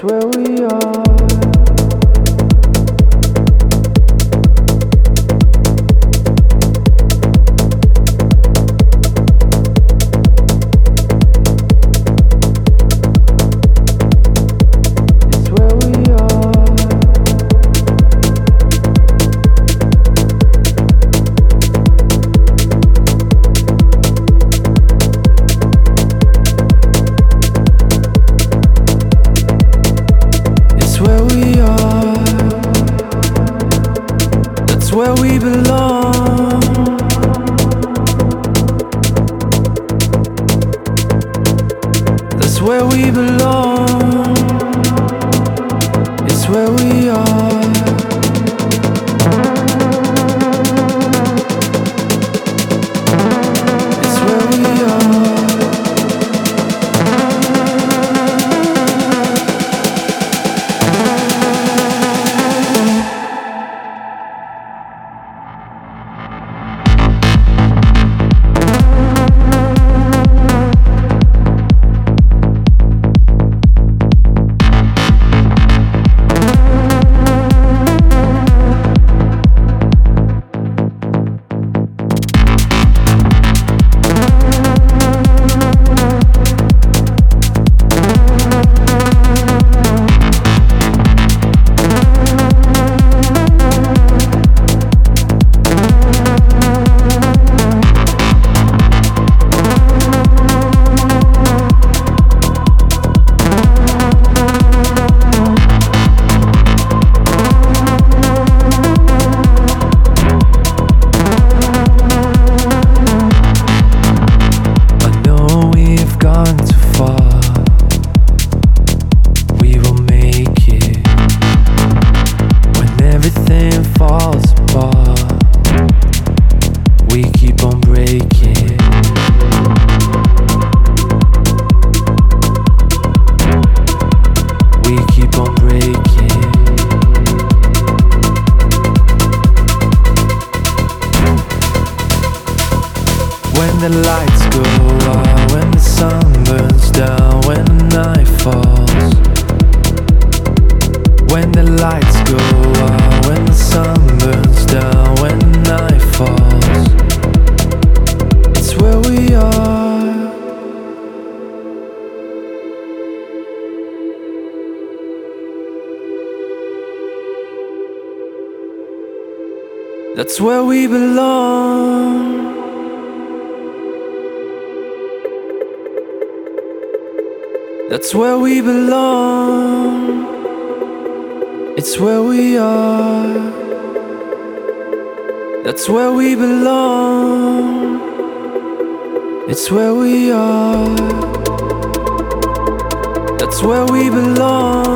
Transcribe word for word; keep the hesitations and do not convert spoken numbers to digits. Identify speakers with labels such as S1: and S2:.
S1: where we are. Where we belong. That's where we belong. It's where we are. It's where we are. When the lights go out, when the sun burns down, when the night falls. When the lights go out, when the sun burns down, when the night falls. It's where we are. That's where we belong. That's where we belong. It's where we are. That's where we belong. It's where we are. That's where we belong.